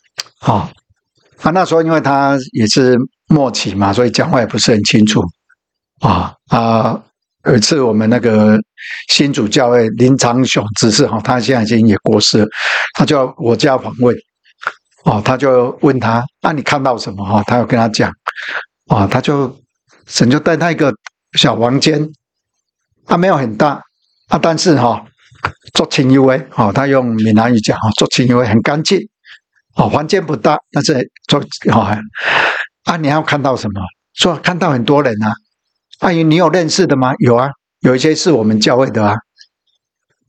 那时候因为他也是末期嘛，所以讲话也不是很清楚有一次我们那个新主教会林长雄执事他现在已经也过世了，他就我家访问他就问他你看到什么他有跟他讲他就神就带他一个小房间没有很大但是做清幽的他用闽南语讲做清幽的很干净房间不大，但是做你要看到什么？说看到很多人你有认识的吗？有有一些是我们教会的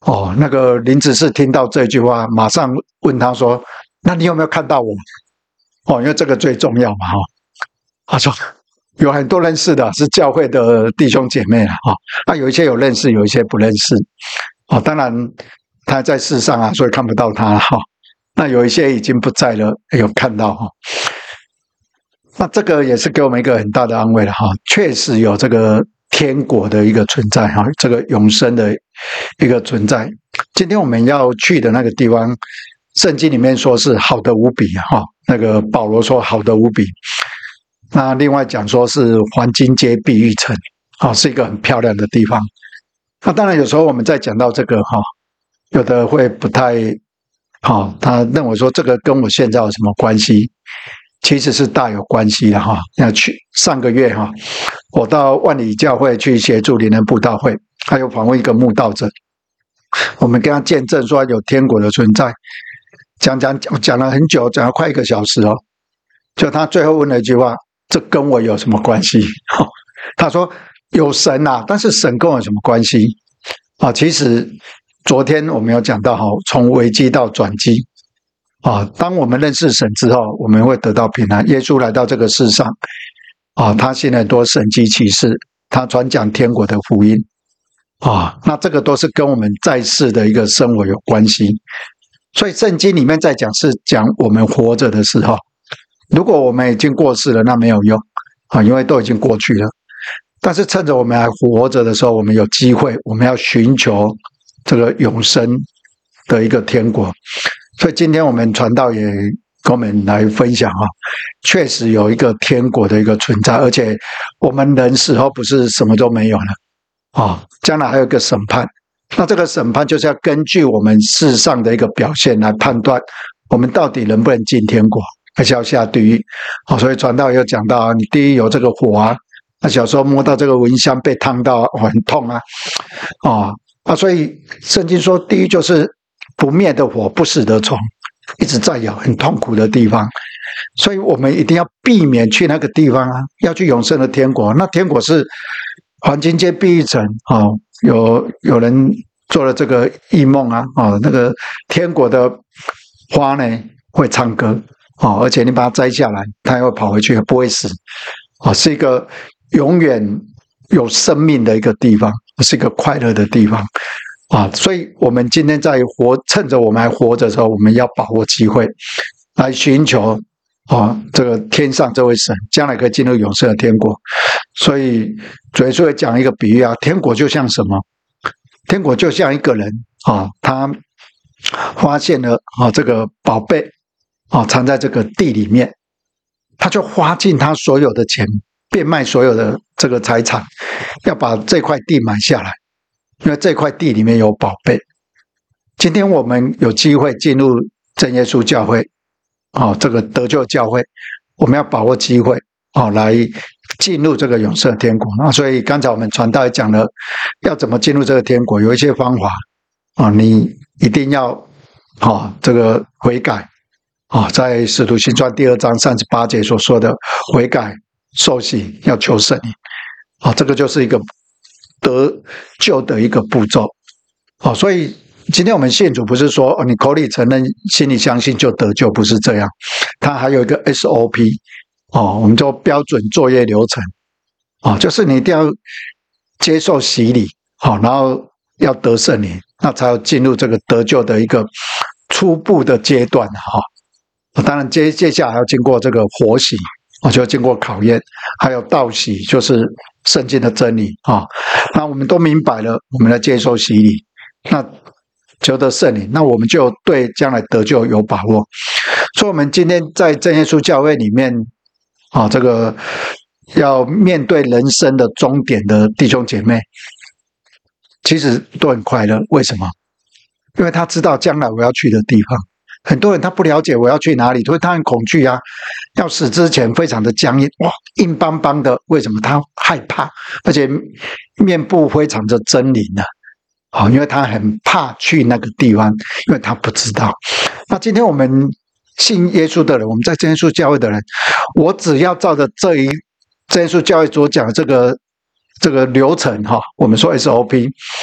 那个林执事听到这句话，马上问他说：“那你有没有看到我？”因为这个最重要嘛，他说有很多认识的，是教会的弟兄姐妹有一些有认识，有一些不认识当然他在世上所以看不到他了那有一些已经不在了，有看到那这个也是给我们一个很大的安慰了确实有这个天国的一个存在这个永生的一个存在。今天我们要去的那个地方，圣经里面说是好的无比那个保罗说好的无比。那另外讲说是黄金街碧玉城是一个很漂亮的地方。那当然有时候我们在讲到这个有的会不太他认为说这个跟我现在有什么关系？其实是大有关系的要去上个月我到万里教会去协助灵人布道会，还有访问一个慕道者，我们跟他见证说有天国的存在，讲了很久，讲了快1个小时就他最后问了一句话：这跟我有什么关系？他说有神但是神跟我有什么关系其实昨天我们有讲到从危机到转机当我们认识神之后，我们会得到平安。耶稣来到这个世上他行了很多神迹奇事，他传讲天国的福音那这个都是跟我们在世的一个生活有关系。所以圣经里面在讲是讲我们活着的时候，如果我们已经过世了，那没有用因为都已经过去了。但是趁着我们还活着的时候，我们有机会，我们要寻求这个永生的一个天国。所以今天我们传道也跟我们来分享确实有一个天国的一个存在，而且我们人死后不是什么都没有了将来还有一个审判。那这个审判就是要根据我们世上的一个表现来判断我们到底能不能进天国，还是要下地狱所以传道也有讲到你地狱有这个火那小时候摸到这个蚊香被烫到很痛所以圣经说地狱就是不灭的火，不死的虫，一直在咬，很痛苦的地方。所以我们一定要避免去那个地方要去永生的天国。那天国是黄金街碧玉城有人做了这个异梦那个天国的花呢会唱歌而且你把它摘下来，它又会跑回去，不会死是一个永远有生命的一个地方，是一个快乐的地方所以我们今天在趁着我们还活着的时候，我们要把握机会来寻求这个天上这位神，将来可以进入永生的天国。所以主耶稣会讲一个比喻天国就像什么？天国就像一个人他发现了这个宝贝藏在这个地里面，他就花尽他所有的钱，变卖所有的这个财产，要把这块地买下来，因为这块地里面有宝贝。今天我们有机会进入真耶稣教会这个得救教会，我们要把握机会来进入这个永生的天国所以刚才我们传道也讲了要怎么进入这个天国，有一些方法你一定要这个悔改在使徒行传2章38节所说的悔改受洗要求圣灵这个就是一个得救的一个步骤所以今天我们信主不是说你口里承认心里相信就得救，不是这样，它还有一个 SOP我们就标准作业流程就是你一定要接受洗礼然后要得圣灵，那才有进入这个得救的一个初步的阶段当然接下来还要经过这个活洗就要经过考验，还有道洗，就是圣经的真理那我们都明白了，我们来接受洗礼，那求得圣灵，那我们就对将来得救有把握。所以我们今天在真耶稣教会里面这个要面对人生的终点的弟兄姐妹，其实都很快乐。为什么？因为他知道将来我要去的地方。很多人他不了解我要去哪里，所以他很恐惧要死之前非常的僵硬，硬邦邦的。为什么？他害怕，而且面部非常的狰狞因为他很怕去那个地方，因为他不知道。那今天我们信耶稣的人，我们在真耶稣教会的人，我只要照着真耶稣教会所讲的这个流程我们说 SOP，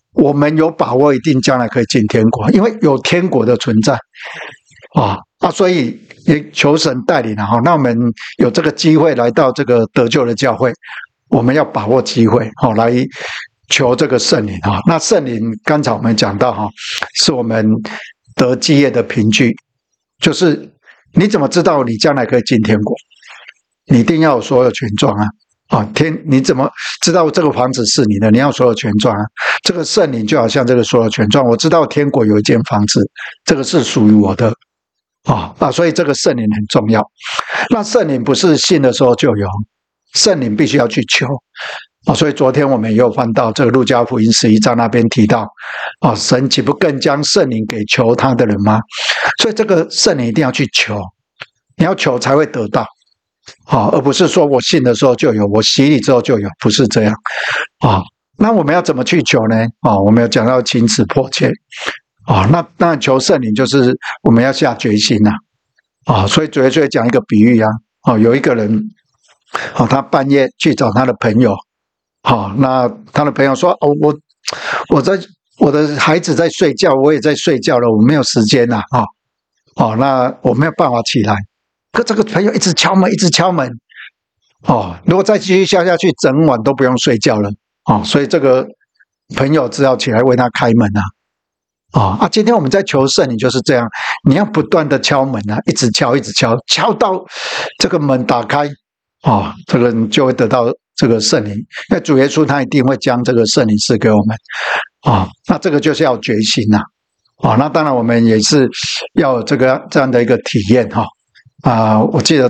我们有把握一定将来可以进天国，因为有天国的存在所以也求神带领那我们有这个机会来到这个得救的教会，我们要把握机会来求这个圣灵那圣灵刚才我们讲到是我们得基业的凭据，就是你怎么知道你将来可以进天国？你一定要有所有权状你怎么知道这个房子是你的？你要所有权状这个圣灵就好像这个所有权状，我知道天国有一间房子，这个是属于我的所以这个圣灵很重要。那圣灵不是信的时候就有，圣灵必须要去求所以昨天我们也有翻到这个路加福音11章那边提到神岂不更将圣灵给求他的人吗？所以这个圣灵一定要去求，你要求才会得到而不是说我信的时候就有，我洗礼之后就有，不是这样那我们要怎么去求呢？我们有讲到情辞迫切那求圣灵就是我们要下决心所以主耶稣讲一个比喻有一个人他半夜去找他的朋友那他的朋友说我的孩子在睡觉，我也在睡觉了，我没有时间那我没有办法起来。可这个朋友一直敲门，一直敲门如果再继续下去，整晚都不用睡觉了所以这个朋友只好起来为他开门今天我们在求圣灵就是这样，你要不断的敲门一直敲，一直敲，敲到这个门打开这个人就会得到这个圣灵，因为主耶稣他一定会将这个圣灵赐给我们那这个就是要决心那当然我们也是要有这样的一个体验我记得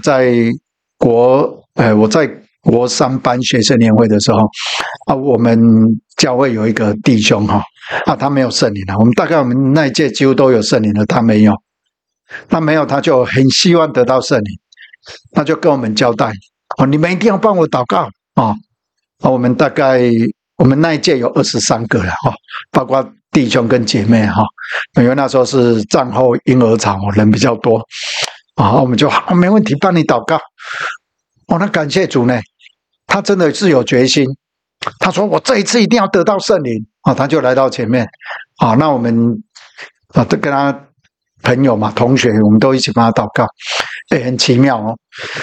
我在国3班学生年会的时候我们教会有一个弟兄他没有圣灵我们那一届几乎都有圣灵了，他没有，他就很希望得到圣灵，他就跟我们交代你们一定要帮我祷告我们那一届有23个了包括弟兄跟姐妹因为那时候是战后婴儿潮人比较多我们就没问题，帮你祷告那感谢主呢，他真的是有决心，他说我这一次一定要得到圣灵他就来到前面那我们就跟他朋友嘛同学，我们都一起帮他祷告很奇妙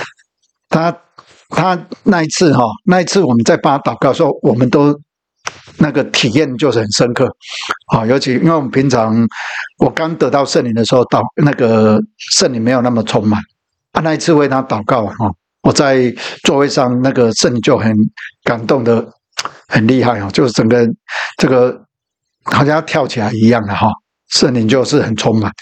他那一次我们在帮他祷告的时候，我们都那个体验就是很深刻尤其因为我们平常我刚得到圣灵的时候那个圣灵没有那么充满那一次为他祷告我在座位上那个圣灵就很感动的很厉害就是整个这个好像要跳起来一样的圣灵就是很充满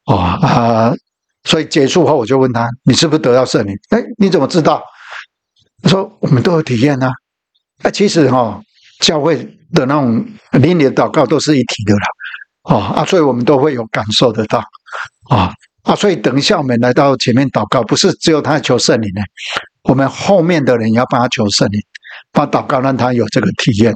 所以结束后我就问他，你是不是得到圣灵？你怎么知道？他说我们都有体验其实教会的那种灵里的祷告都是一体的啦所以我们都会有感受得到所以等一下我们来到前面祷告，不是只有他求圣灵我们后面的人也要帮他求圣灵，帮他祷告，让他有这个体验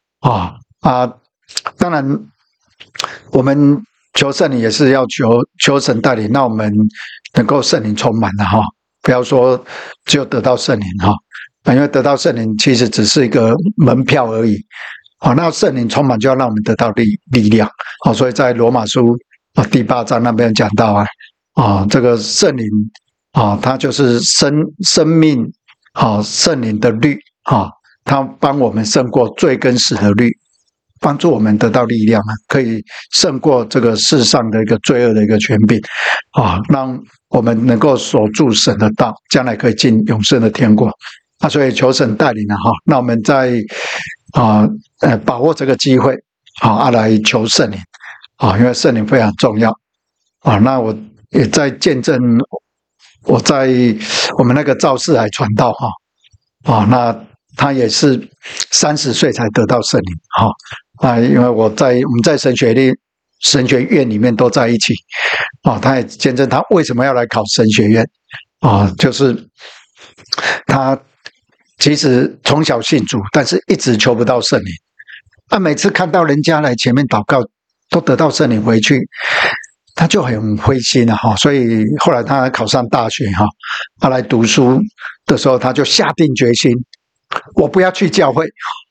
当然我们求圣灵也是要求神带领，那我们能够圣灵充满不要说只有得到圣灵因为得到圣灵其实只是一个门票而已那圣灵充满就要让我们得到力量所以在罗马书第8章那边讲到这个圣灵它就是生命圣灵的律它帮我们胜过罪跟死的律，帮助我们得到力量可以胜过这个世上的一个罪恶的一个权柄让我们能够守住神的道，将来可以进永生的天国所以求神带领那我们在把握这个机会来求圣灵因为圣灵非常重要那我也在见证我在我们那个赵世海传道那他也是30岁才得到圣灵因为我们在神学院里面都在一起他也见证他为什么要来考神学院就是他其实从小信主，但是一直求不到圣灵每次看到人家来前面祷告都得到圣灵回去，他就很灰心所以后来他考上大学他来读书的时候，他就下定决心，我不要去教会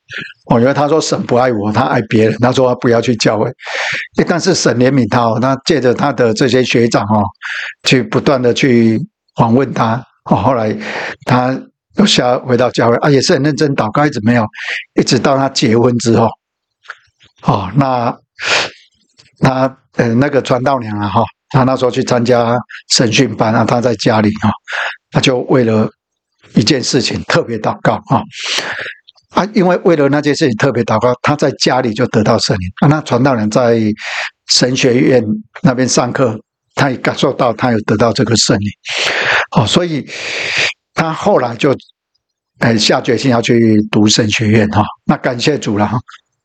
因为他说神不爱我，他爱别人，他说他不要去教会。但是神怜悯他他借着他的这些学长去不断的去访问他后来他又回到教会也是很认真祷告，一直没有，一直到他结婚之后那他那个传道娘他那时候去参加神训班他在家里他就为了一件事情特别祷告因为为了那件事情特别祷告，他在家里就得到圣灵那传道人在神学院那边上课，他也感受到他有得到这个圣灵所以他后来就下决心要去读神学院那感谢主了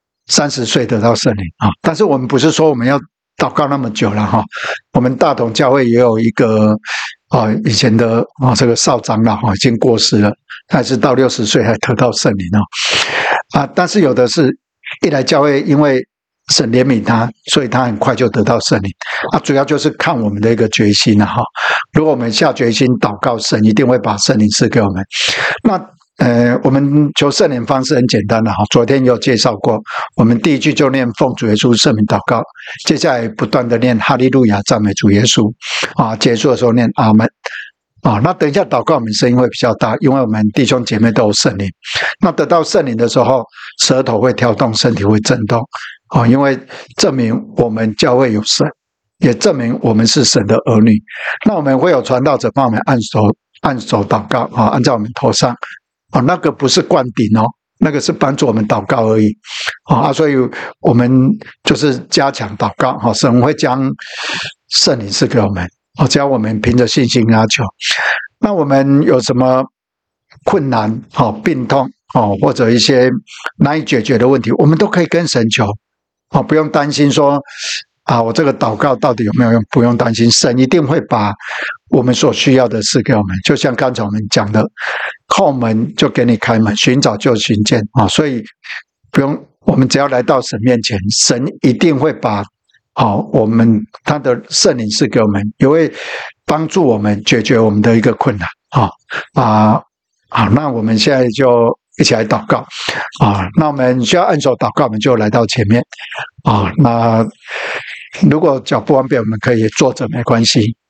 30岁得到圣灵但是我们不是说我们要祷告那么久了我们大同教会也有一个以前的这个少长老已经过世了，他也是到60岁才得到圣灵但是有的是一来教会，因为神怜悯他，所以他很快就得到圣灵主要就是看我们的一个决心如果我们下决心祷告，神一定会把圣灵赐给我们。那我们求圣灵方式很简单的昨天有介绍过，我们第一句就念奉主耶稣圣名祷告，接下来不断的念哈利路亚赞美主耶稣结束的时候念阿们那等一下祷告我们声音会比较大，因为我们弟兄姐妹都有圣灵。那得到圣灵的时候，舌头会跳动，身体会震动因为证明我们教会有神，也证明我们是神的儿女。那我们会有传道者帮我们按手祷告按在我们头上那个不是灌顶那个是帮助我们祷告而已所以我们就是加强祷告神会将圣灵赐给我们只要我们凭着信心要求。那我们有什么困难病痛或者一些难以解决的问题，我们都可以跟神求不用担心说我这个祷告到底有没有用，不用担心，神一定会把我们所需要的赐给我们。就像刚才我们讲的，叩门就给你开门，寻找就寻见所以不用，我们只要来到神面前，神一定会把他的圣灵赐给我们，也会帮助我们解决我们的一个困难好，那我们现在就一起来祷告那我们需要按手祷告，我们就来到前面那如果脚不方便，我们可以坐着没关系